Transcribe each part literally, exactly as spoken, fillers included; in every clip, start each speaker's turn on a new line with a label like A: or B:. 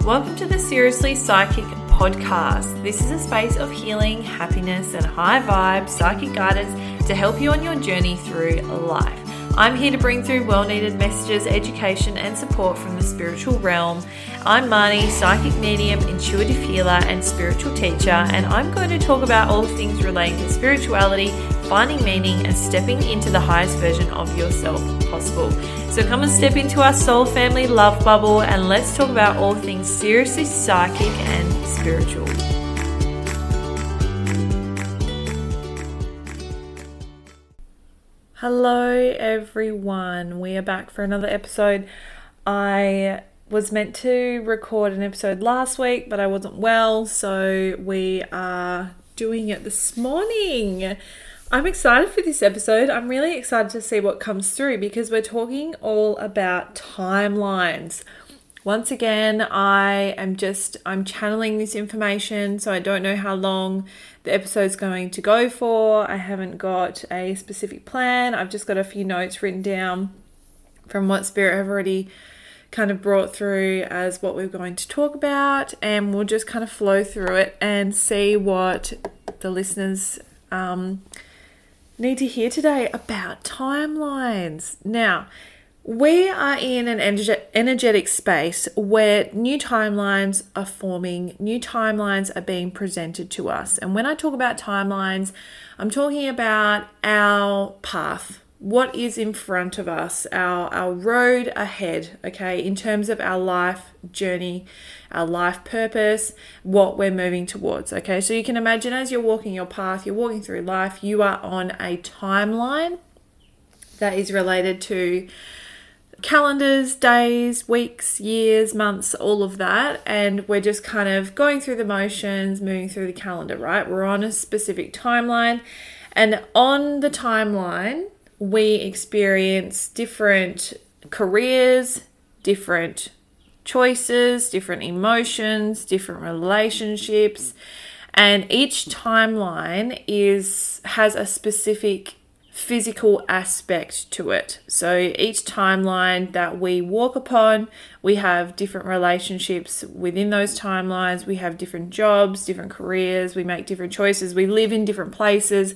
A: Welcome to the Seriously Psychic podcast. This is a space of healing, happiness, and high vibe psychic guidance to help you on your journey through life. I'm here to bring through well-needed messages, education, and support from the spiritual realm. I'm Marnie, psychic medium, intuitive healer, and spiritual teacher, and I'm going to talk about all things relating to spirituality, finding meaning, and stepping into the highest version of yourself possible. So come and step into our soul family love bubble, and let's talk about all things seriously psychic and spiritual. Hello everyone, we are back for another episode. I was meant to record an episode last week, but I wasn't well, so we are doing it this morning. I'm excited for this episode. I'm really excited to see what comes through because we're talking all about timelines. Once again, I am just, I'm channeling this information, so I don't know how long the episode's going to go for. I haven't got a specific plan. I've just got a few notes written down from what Spirit have already kind of brought through as what we're going to talk about, and we'll just kind of flow through it and see what the listeners um, need to hear today about timelines. Now, we are in an energetic space where new timelines are forming, new timelines are being presented to us. And when I talk about timelines, I'm talking about our path, what is in front of us, our, our road ahead, okay, in terms of our life journey, our life purpose, what we're moving towards, okay? So you can imagine as you're walking your path, you're walking through life, you are on a timeline that is related to calendars, days, weeks, years, months, all of that. And we're just kind of going through the motions, moving through the calendar, right? We're on a specific timeline. And on the timeline, we experience different careers, different choices, different emotions, different relationships. And each timeline is has a specific physical aspect to it. So each timeline that we walk upon, we have different relationships within those timelines. We have different jobs, different careers. We make different choices. We live in different places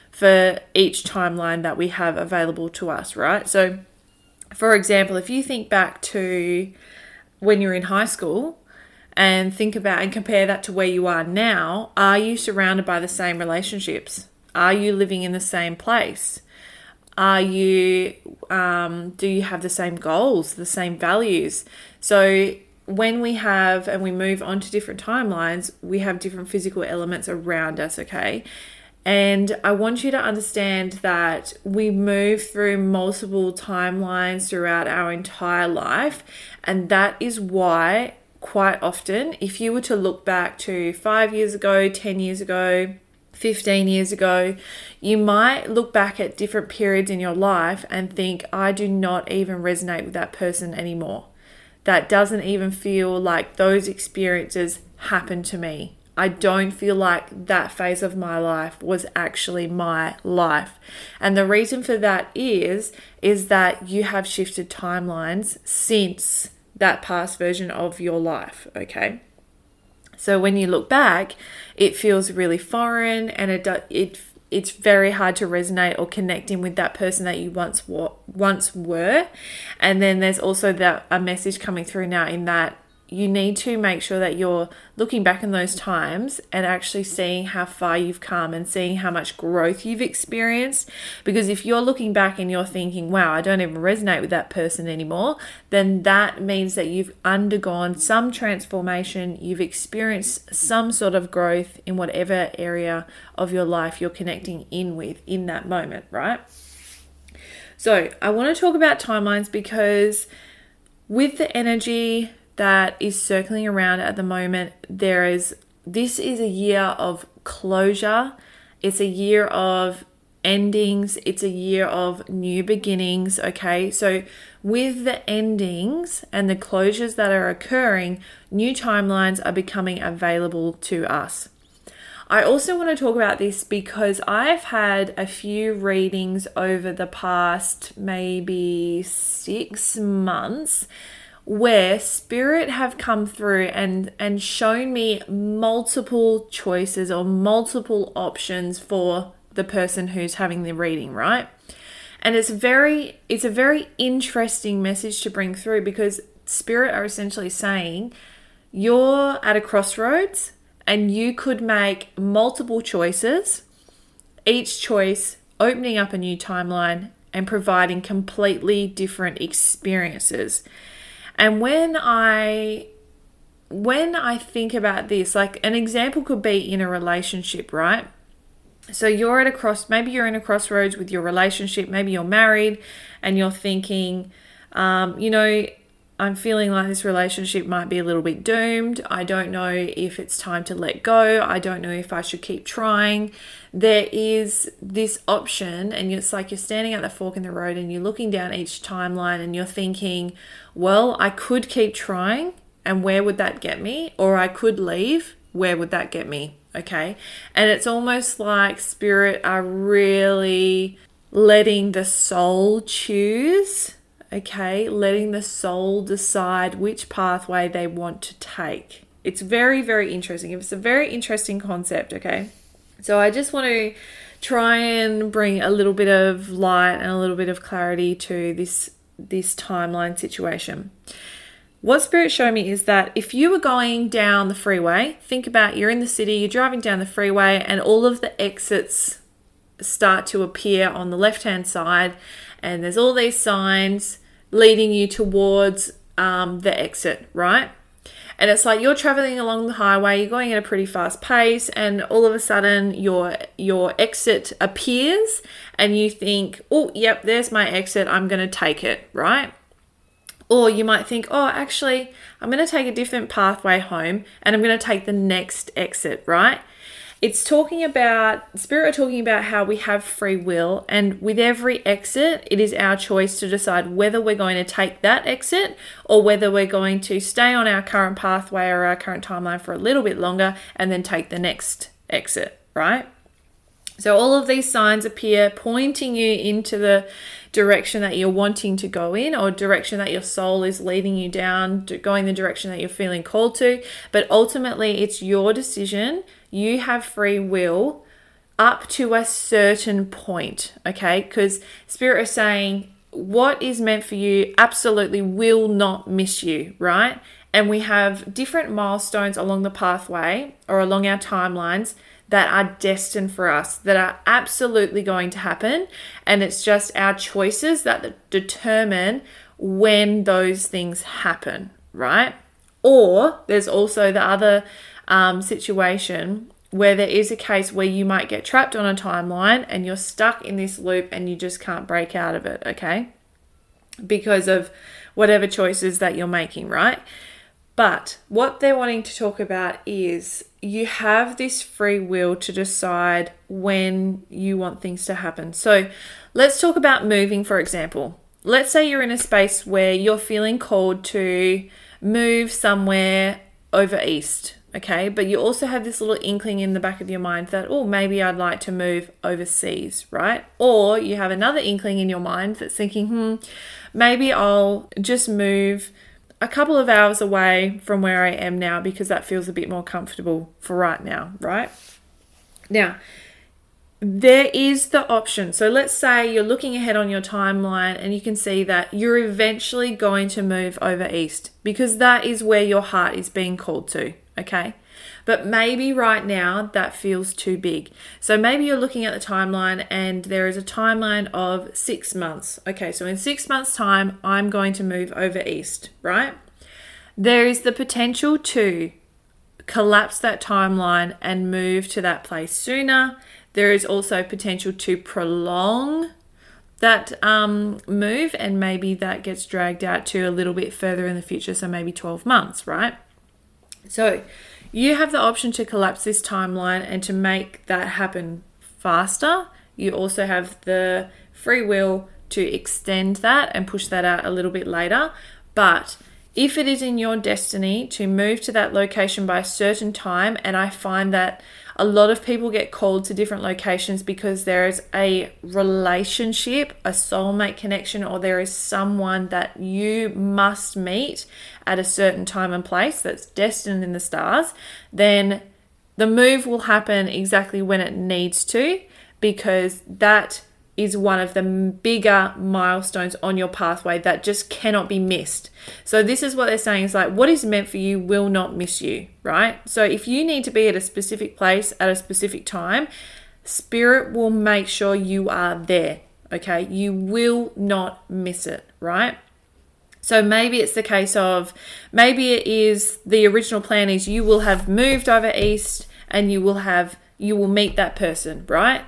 A: for each timeline that we have available to us, right? So, for example, if you think back to when you're in high school and think about and compare that to where you are now, are you surrounded by the same relationships? Are you living in the same place? Are you, um, do you have the same goals, the same values? So when we have, and we move on to different timelines, we have different physical elements around us, okay? And I want you to understand that we move through multiple timelines throughout our entire life. And that is why quite often, if you were to look back to five years ago, ten years ago, fifteen years ago, you might look back at different periods in your life and think, I do not even resonate with that person anymore. That doesn't even feel like those experiences happened to me. I don't feel like that phase of my life was actually my life. And the reason for that is, is that you have shifted timelines since that past version of your life, okay? So when you look back, it feels really foreign, and it it it's very hard to resonate or connect in with that person that you once were, once were. And then there's also that a message coming through now in that you need to make sure that you're looking back in those times and actually seeing how far you've come and seeing how much growth you've experienced. Because if you're looking back and you're thinking, wow, I don't even resonate with that person anymore, then that means that you've undergone some transformation, you've experienced some sort of growth in whatever area of your life you're connecting in with in that moment, right? So I want to talk about timelines because with the energy that is circling around at the moment, there is, this is a year of closure. It's a year of endings. It's a year of new beginnings. Okay. So with the endings and the closures that are occurring, new timelines are becoming available to us. I also want to talk about this because I've had a few readings over the past maybe six months where Spirit have come through and, and shown me multiple choices or multiple options for the person who's having the reading, right? And it's very, it's a very interesting message to bring through, because Spirit are essentially saying you're at a crossroads and you could make multiple choices, each choice opening up a new timeline and providing completely different experiences. And when I when I think about this, like an example could be in a relationship, right? So you're at a cross, maybe you're in a crossroads with your relationship, maybe you're married and you're thinking, um, you know, I'm feeling like this relationship might be a little bit doomed. I don't know if it's time to let go. I don't know if I should keep trying. There is this option, and it's like you're standing at the fork in the road and you're looking down each timeline and you're thinking, well, I could keep trying, and where would that get me? Or I could leave. Where would that get me? Okay. And it's almost like Spirit are really letting the soul choose. Okay, letting the soul decide which pathway they want to take. It's very, very interesting. It's a very interesting concept, okay? So I just want to try and bring a little bit of light and a little bit of clarity to this, this timeline situation. What Spirit showed me is that if you were going down the freeway, think about you're in the city, you're driving down the freeway, and all of the exits start to appear on the left-hand side, and there's all these signs leading you towards um, the exit, right? And it's like you're traveling along the highway, you're going at a pretty fast pace, and all of a sudden your your exit appears and you think, oh, yep, there's my exit, I'm going to take it, right? Or you might think, oh, actually, I'm going to take a different pathway home and I'm going to take the next exit, right? It's talking about, Spirit are talking about how we have free will, and with every exit, it is our choice to decide whether we're going to take that exit or whether we're going to stay on our current pathway or our current timeline for a little bit longer and then take the next exit, right? So all of these signs appear pointing you into the direction that you're wanting to go in, or direction that your soul is leading you down, going the direction that you're feeling called to. But ultimately, it's your decision. You have free will up to a certain point, okay? Because Spirit is saying what is meant for you absolutely will not miss you, right? And we have different milestones along the pathway or along our timelines that are destined for us, that are absolutely going to happen. And it's just our choices that determine when those things happen, right? Or there's also the other um, situation where there is a case where you might get trapped on a timeline and you're stuck in this loop and you just can't break out of it, okay? Because of whatever choices that you're making, right? But what they're wanting to talk about is you have this free will to decide when you want things to happen. So let's talk about moving, for example. Let's say you're in a space where you're feeling called to move somewhere over east, okay? But you also have this little inkling in the back of your mind that, oh, maybe I'd like to move overseas, right? Or you have another inkling in your mind that's thinking, hmm, maybe I'll just move a couple of hours away from where I am now because that feels a bit more comfortable for right now, right? Now, there is the option. So let's say you're looking ahead on your timeline and you can see that you're eventually going to move over east because that is where your heart is being called to, okay? But maybe right now that feels too big. So maybe you're looking at the timeline and there is a timeline of six months. Okay, so in six months' time, I'm going to move over east, right? There is the potential to collapse that timeline and move to that place sooner. There is also potential to prolong that um, move, and maybe that gets dragged out to a little bit further in the future, so maybe twelve months, right? So you have the option to collapse this timeline and to make that happen faster. You also have the free will to extend that and push that out a little bit later. But if it is in your destiny to move to that location by a certain time, and I find that A lot of people get called to different locations because there is a relationship, a soulmate connection, or there is someone that you must meet at a certain time and place that's destined in the stars. Then the move will happen exactly when it needs to, because that is one of the bigger milestones on your pathway that just cannot be missed. So this is what they're saying is like, what is meant for you will not miss you, right? So if you need to be at a specific place at a specific time, Spirit will make sure you are there, okay? You will not miss it, right? So maybe it's the case of, maybe it is the original plan is you will have moved over east and you will have, you will meet that person, right?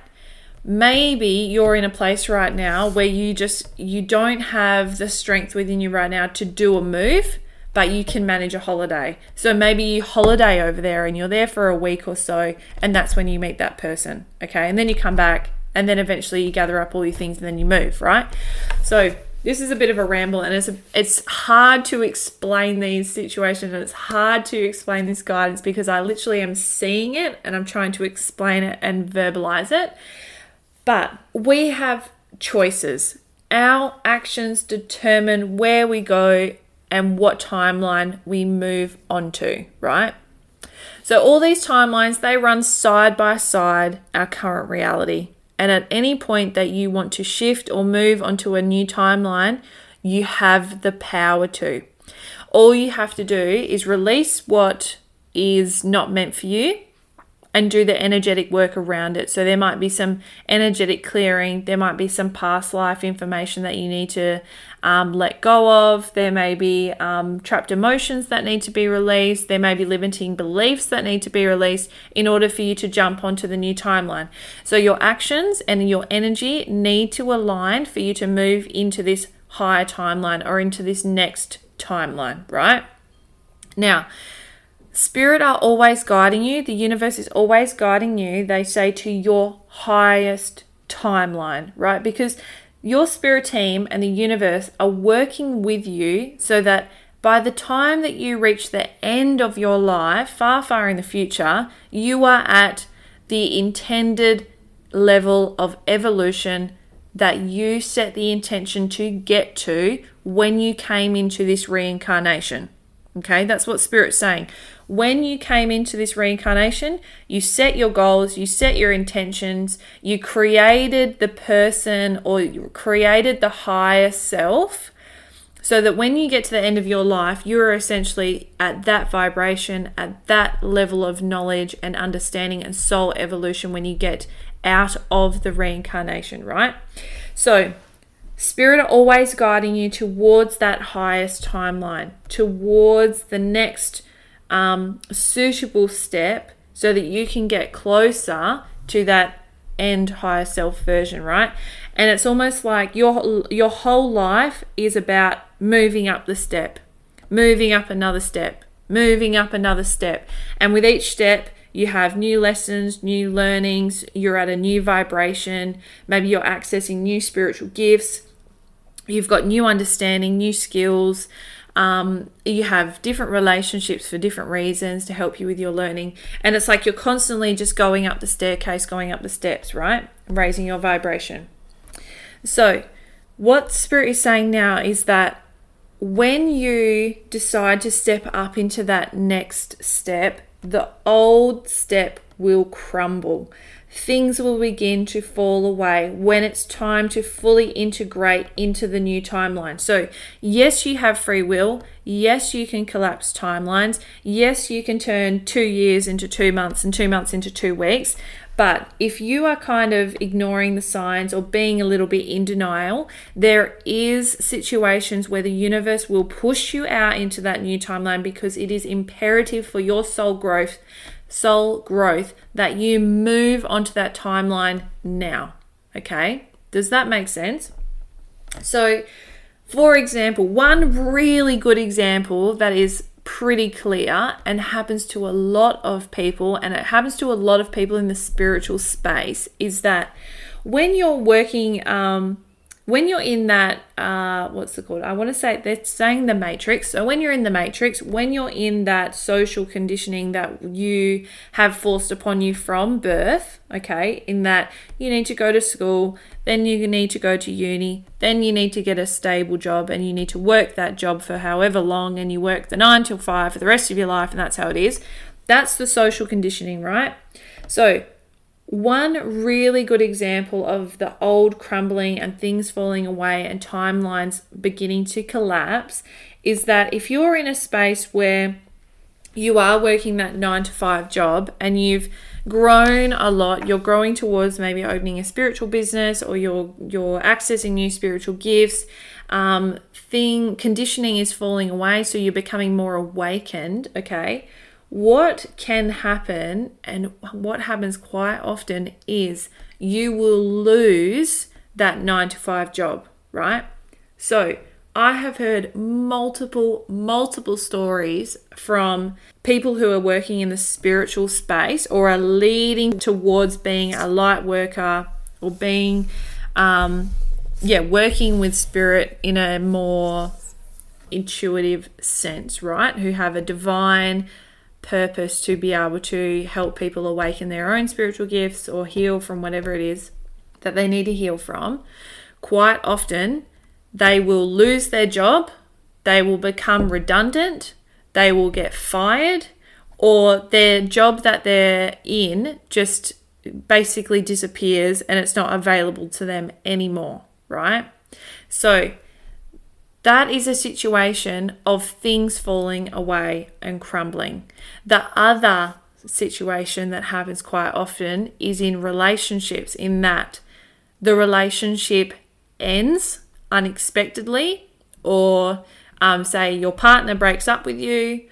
A: Maybe you're in a place right now where you just, you don't have the strength within you right now to do a move, but you can manage a holiday. So maybe you holiday over there and you're there for a week or so, and that's when you meet that person, okay? And then you come back, and then eventually you gather up all your things and then you move, right? So this is a bit of a ramble, and it's a, it's hard to explain these situations, and it's hard to explain this guidance because I literally am seeing it and I'm trying to explain it and verbalize it. But we have choices. Our actions determine where we go and what timeline we move onto, right? So all these timelines, they run side by side our current reality. And at any point that you want to shift or move onto a new timeline, you have the power to. All you have to do is release what is not meant for you and do the energetic work around it. So there might be some energetic clearing. There might be some past life information that you need to um, let go of. There may be um, trapped emotions that need to be released. There may be limiting beliefs that need to be released in order for you to jump onto the new timeline. So your actions and your energy need to align for you to move into this higher timeline or into this next timeline, right? Now, Spirit are always guiding you. The universe is always guiding you. They say to your highest timeline, right? Because your spirit team and the universe are working with you so that by the time that you reach the end of your life, far, far in the future, you are at the intended level of evolution that you set the intention to get to when you came into this reincarnation. Okay, that's what Spirit's saying. When you came into this reincarnation, you set your goals, you set your intentions, you created the person or you created the higher self so that when you get to the end of your life, you're essentially at that vibration, at that level of knowledge and understanding and soul evolution when you get out of the reincarnation, right? So Spirit are always guiding you towards that highest timeline, towards the next um, suitable step so that you can get closer to that end higher self version, right? And it's almost like your your whole life is about moving up the step, moving up another step, moving up another step. And with each step, you have new lessons, new learnings, you're at a new vibration, maybe you're accessing new spiritual gifts, you've got new understanding, new skills, um, you have different relationships for different reasons to help you with your learning. And it's like you're constantly just going up the staircase, going up the steps, right? Raising your vibration. So what Spirit is saying now is that when you decide to step up into that next step, the old step will crumble. Things will begin to fall away when it's time to fully integrate into the new timeline. So yes, you have free will. Yes, you can collapse timelines. Yes, you can turn two years into two months and two months into two weeks. But if you are kind of ignoring the signs or being a little bit in denial, there is situations where the universe will push you out into that new timeline because it is imperative for your soul growth, soul growth that you move onto that timeline now. Okay? Does that make sense? So, for example, one really good example that is pretty clear and happens to a lot of people, and it happens to a lot of people in the spiritual space, is that when you're working um, when you're in that, uh, what's it called? I want to say, they're saying the matrix. So when you're in the matrix, when you're in that social conditioning that you have forced upon you from birth, okay, in that you need to go to school, then you need to go to uni, then you need to get a stable job and you need to work that job for however long, and you work the nine till five for the rest of your life, and that's how it is. That's the social conditioning, right? So one really good example of the old crumbling and things falling away and timelines beginning to collapse is that if you're in a space where you are working that nine to five job and you've grown a lot, you're growing towards maybe opening a spiritual business, or you're you're accessing new spiritual gifts, um, thing conditioning is falling away, so you're becoming more awakened, okay? What can happen, and what happens quite often, is you will lose that nine to five job, right? So I have heard multiple, multiple stories from people who are working in the spiritual space or are leading towards being a light worker, or being, um, yeah, working with spirit in a more intuitive sense, right? Who have a divine purpose to be able to help people awaken their own spiritual gifts or heal from whatever it is that they need to heal from. Quite often, they will lose their job, they will become redundant, they will get fired, or their job that they're in just basically disappears and it's not available to them anymore, right? So that is a situation of things falling away and crumbling. The other situation that happens quite often is in relationships, in that the relationship ends unexpectedly, or um, say your partner breaks up with you,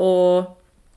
A: or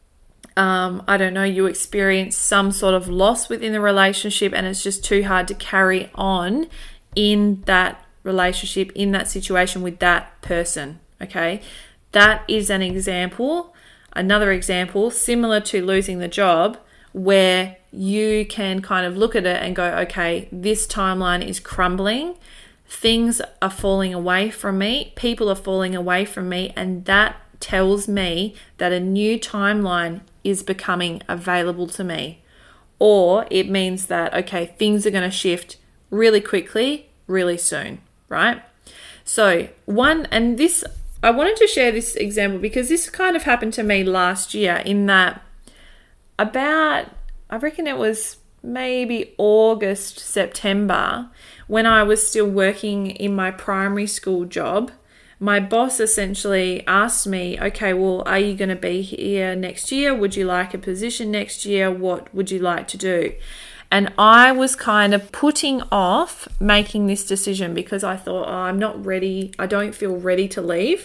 A: um, I don't know, you experience some sort of loss within the relationship and it's just too hard to carry on in that relationship, in that situation with that person, okay? That is an example, another example similar to losing the job, where you can kind of look at it and go, okay, this timeline is crumbling, things are falling away from me, people are falling away from me, and that tells me that a new timeline is becoming available to me. Or it means that, okay, things are going to shift really quickly, really soon, right? So one, and this, I wanted to share this example because this kind of happened to me last year, in that about, I reckon it was maybe August, September, when I was still working in my primary school job, my boss essentially asked me, okay, well, are you going to be here next year? Would you like a position next year? What would you like to do? And I was kind of putting off making this decision because I thought, oh, I'm not ready. I don't feel ready to leave.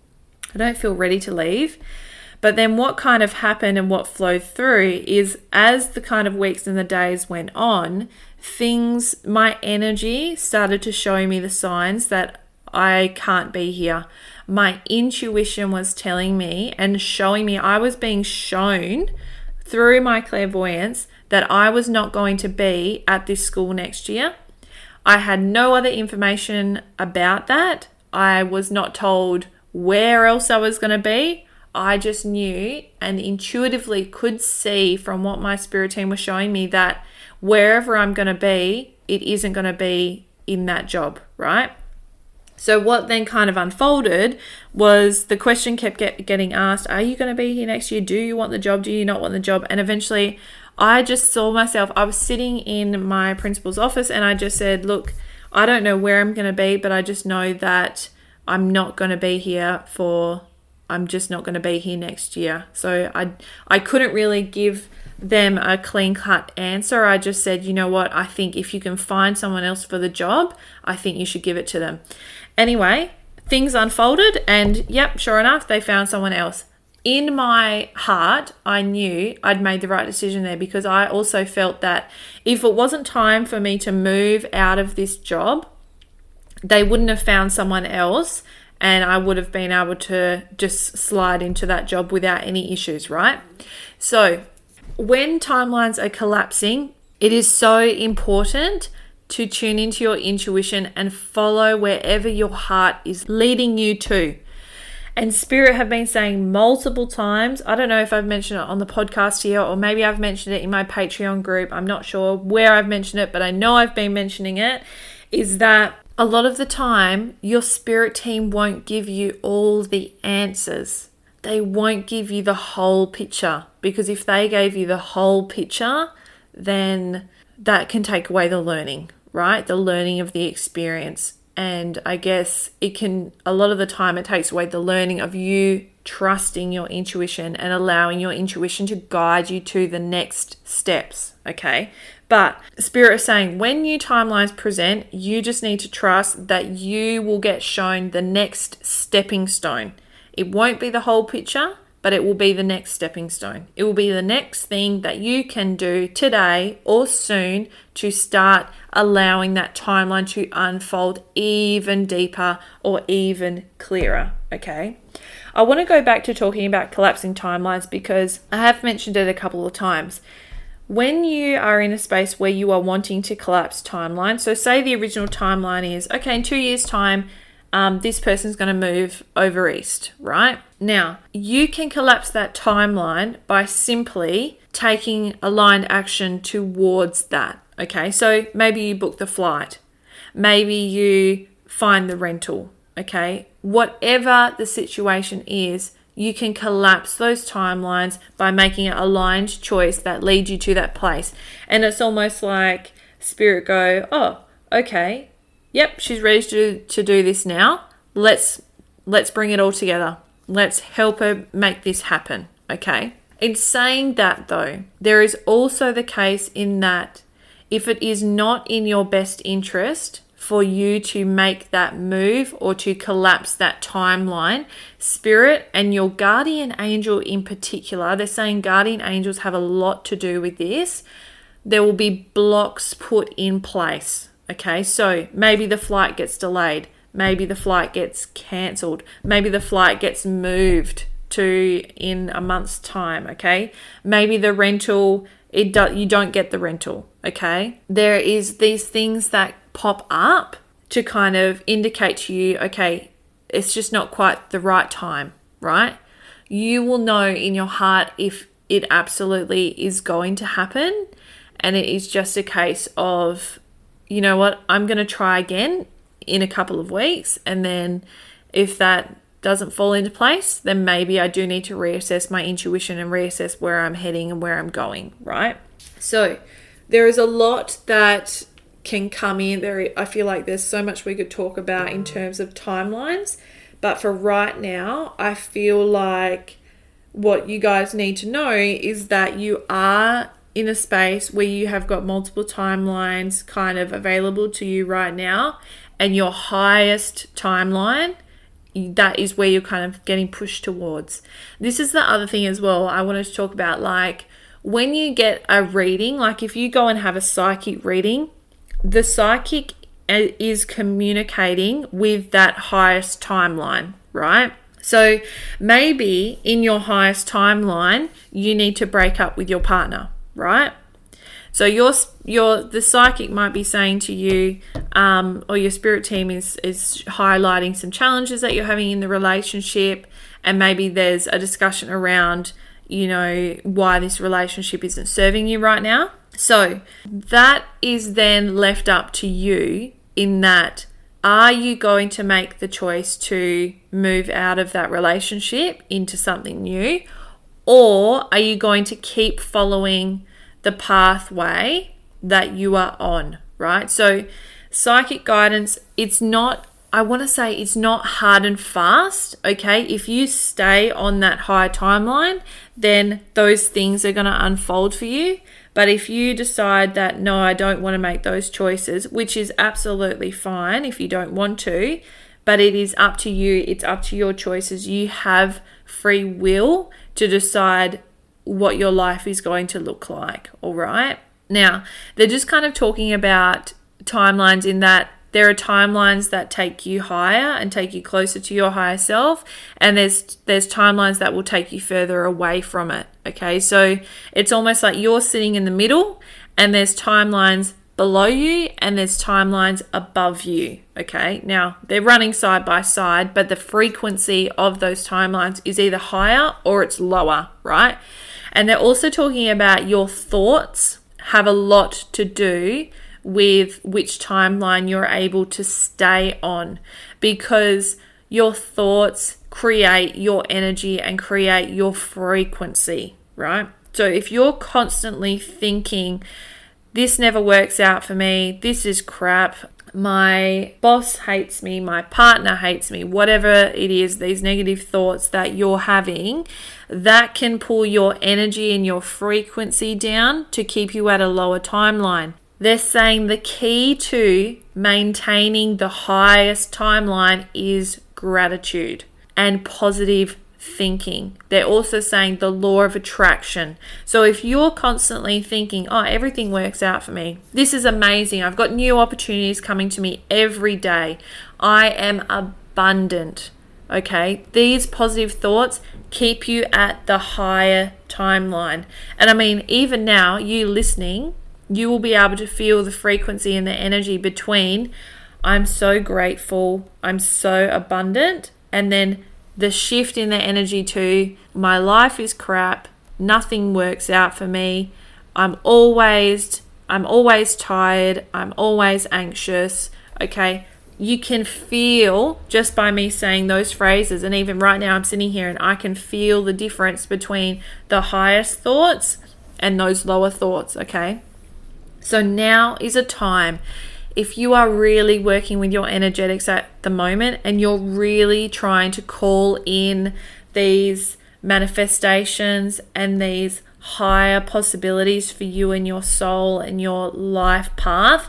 A: I don't feel ready to leave. But then what kind of happened and what flowed through is, as the kind of weeks and the days went on, things, my energy started to show me the signs that I can't be here. My intuition was telling me and showing me, I was being shown through my clairvoyance that I was not going to be at this school next year. I had no other information about that. I was not told where else I was going to be. I just knew and intuitively could see from what my spirit team was showing me that wherever I'm going to be, it isn't going to be in that job, right? So what then kind of unfolded was the question kept get, getting asked, are you going to be here next year? Do you want the job? Do you not want the job? And eventually I just saw myself, I was sitting in my principal's office and I just said, look, I don't know where I'm going to be, but I just know that I'm not going to be here for, I'm just not going to be here next year. So I, I couldn't really give them a clean cut answer. I just said, you know what, I think if you can find someone else for the job, I think you should give it to them. Anyway, things unfolded and yep, sure enough, they found someone else. In my heart, I knew I'd made the right decision there, because I also felt that if it wasn't time for me to move out of this job, they wouldn't have found someone else and I would have been able to just slide into that job without any issues, right? So when timelines are collapsing, it is so important to tune into your intuition and follow wherever your heart is leading you to. And Spirit have been saying multiple times, I don't know if I've mentioned it on the podcast here, or maybe I've mentioned it in my Patreon group. I'm not sure where I've mentioned it, but I know I've been mentioning it, is that a lot of the time your spirit team won't give you all the answers. They won't give you the whole picture, because if they gave you the whole picture, then that can take away the learning, right? The learning of the experience. And I guess it can, a lot of the time it takes away the learning of you trusting your intuition and allowing your intuition to guide you to the next steps, okay? But Spirit is saying when new timelines present, you just need to trust that you will get shown the next stepping stone. It won't be the whole picture, but it will be the next stepping stone. It will be the next thing that you can do today or soon to start allowing that timeline to unfold even deeper or even clearer, okay? I want to go back to talking about collapsing timelines because I have mentioned it a couple of times. When you are in a space where you are wanting to collapse timeline, so say the original timeline is, okay, in two years' time, Um, this person's going to move over east, right? Now, you can collapse that timeline by simply taking aligned action towards that, okay? So maybe you book the flight. Maybe you find the rental, okay? Whatever the situation is, you can collapse those timelines by making an aligned choice that leads you to that place. And it's almost like Spirit go, oh, okay, yep, she's ready to, to do this now. Let's let's bring it all together. Let's help her make this happen, okay? In saying that though, there is also the case in that if it is not in your best interest for you to make that move or to collapse that timeline, Spirit and your guardian angel in particular, they're saying guardian angels have a lot to do with this. There will be blocks put in place. Okay, so maybe the flight gets delayed. Maybe the flight gets cancelled. Maybe the flight gets moved to in a month's time, okay? Maybe the rental, it do, you don't get the rental, okay? There is these things that pop up to kind of indicate to you, okay, it's just not quite the right time, right? You will know in your heart if it absolutely is going to happen, and it is just a case of, you know what, I'm going to try again in a couple of weeks. And then if that doesn't fall into place, then maybe I do need to reassess my intuition and reassess where I'm heading and where I'm going, right? So there is a lot that can come in there. I feel like there's so much we could talk about in terms of timelines. But for right now, I feel like what you guys need to know is that you are in a space where you have got multiple timelines kind of available to you right now, and your highest timeline, that is where you're kind of getting pushed towards. This is the other thing as well I wanted to talk about. Like when you get a reading, like if you go and have a psychic reading, the psychic is communicating with that highest timeline, right? So maybe in your highest timeline, you need to break up with your partner, right? So your your the psychic might be saying to you, um, or your spirit team is is highlighting some challenges that you're having in the relationship, and maybe there's a discussion around, you know, why this relationship isn't serving you right now. So that is then left up to you in that, are you going to make the choice to move out of that relationship into something new, or are you going to keep following the pathway that you are on, right? So psychic guidance, it's not, I want to say it's not hard and fast, okay? If you stay on that high timeline, then those things are going to unfold for you. But if you decide that, no, I don't want to make those choices, which is absolutely fine if you don't want to, but it is up to you. It's up to your choices. You have free will to decide what your life is going to look like, all right? Now, they're just kind of talking about timelines in that there are timelines that take you higher and take you closer to your higher self, and there's there's timelines that will take you further away from it, okay? So it's almost like you're sitting in the middle, and there's timelines below you and there's timelines above you. Okay, now they're running side by side, but the frequency of those timelines is either higher or it's lower, right? And they're also talking about your thoughts have a lot to do with which timeline you're able to stay on, because your thoughts create your energy and create your frequency, right? So if you're constantly thinking, this never works out for me, this is crap, my boss hates me, my partner hates me, whatever it is, these negative thoughts that you're having, that can pull your energy and your frequency down to keep you at a lower timeline. They're saying the key to maintaining the highest timeline is gratitude and positive thinking. They're also saying the law of attraction. So if you're constantly thinking, oh, everything works out for me, this is amazing, I've got new opportunities coming to me every day, I am abundant, okay, these positive thoughts keep you at the higher timeline. And I mean, even now, you listening, you will be able to feel the frequency and the energy between I'm so grateful, I'm so abundant, and then the shift in the energy to my life is crap, nothing works out for me, I'm always I'm always tired, I'm always anxious. Okay, you can feel just by me saying those phrases, and even right now I'm sitting here and I can feel the difference between the highest thoughts and those lower thoughts. Okay, so now is a time, if you are really working with your energetics at the moment and you're really trying to call in these manifestations and these higher possibilities for you and your soul and your life path,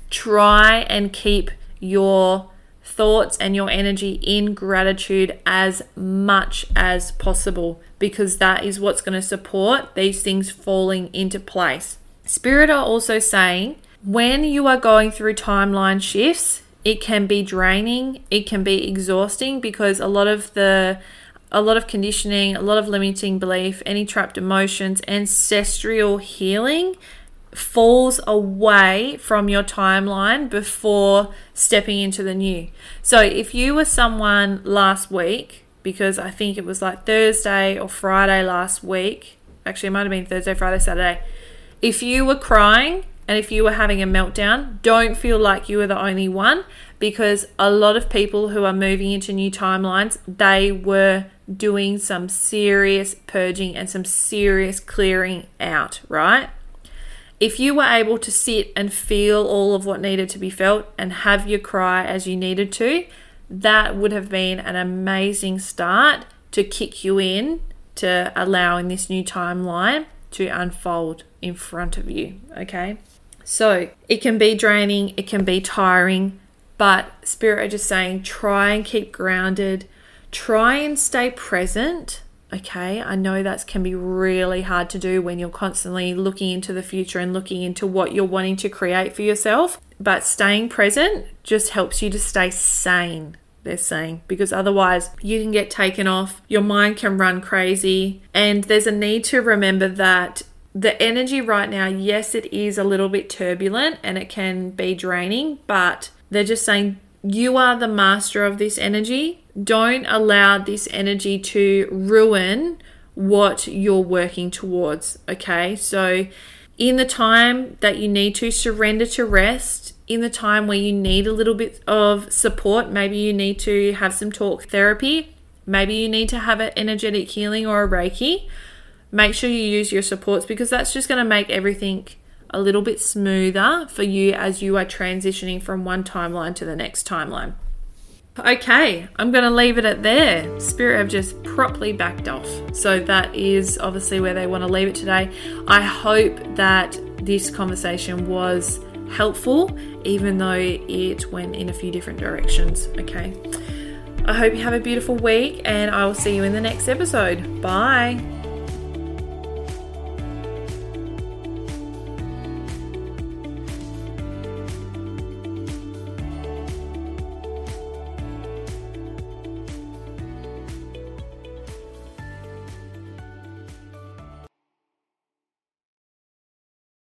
A: try and keep your thoughts and your energy in gratitude as much as possible, because that is what's going to support these things falling into place. Spirit are also saying, when you are going through timeline shifts, it can be draining, it can be exhausting, because a lot of the a lot of conditioning, a lot of limiting belief, any trapped emotions, ancestral healing falls away from your timeline before stepping into the new. So if you were someone last week, because I think it was like Thursday or Friday last week, actually it might have been Thursday, Friday, Saturday, if you were crying and if you were having a meltdown, don't feel like you were the only one, because a lot of people who are moving into new timelines, they were doing some serious purging and some serious clearing out, right? If you were able to sit and feel all of what needed to be felt and have your cry as you needed to, that would have been an amazing start to kick you in to allowing this new timeline to unfold in front of you, okay? So it can be draining, it can be tiring, but Spirit are just saying, try and keep grounded, try and stay present, okay? I know that can be really hard to do when you're constantly looking into the future and looking into what you're wanting to create for yourself, but staying present just helps you to stay sane, they're saying, because otherwise you can get taken off, your mind can run crazy, and there's a need to remember that the energy right now, yes, it is a little bit turbulent and it can be draining, but they're just saying you are the master of this energy. Don't allow this energy to ruin what you're working towards, okay? So in the time that you need to surrender to rest, in the time where you need a little bit of support, maybe you need to have some talk therapy, maybe you need to have an energetic healing or a Reiki, make sure you use your supports, because that's just going to make everything a little bit smoother for you as you are transitioning from one timeline to the next timeline. Okay, I'm going to leave it at there. Spirit have just properly backed off. So that is obviously where they want to leave it today. I hope that this conversation was helpful, even though it went in a few different directions. Okay. I hope you have a beautiful week, and I will see you in the next episode. Bye.